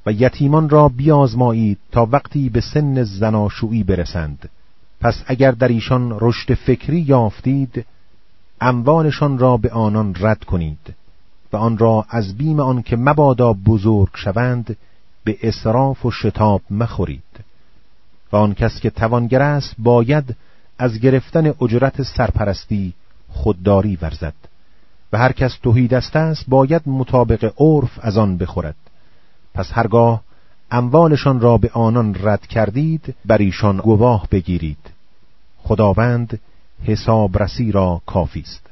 و یتیمان را بیازمایید تا وقتی به سن زناشویی برسند. پس اگر در ایشان رشد فکری یافتید، اموالشان را به آنان رد کنید و آن را از بیم آن که مبادا بزرگ شوند به اسراف و شتاب مخورید. و آن کس که توانگر است باید از گرفتن اجرت سرپرستی خودداری ورزد و هر کس تهیدست است باید مطابق عرف از آن بخورد. پس هرگاه اموالشان را به آنان رد کردید، بر ایشان گواه بگیرید. خداوند حسابرسی را کافی است.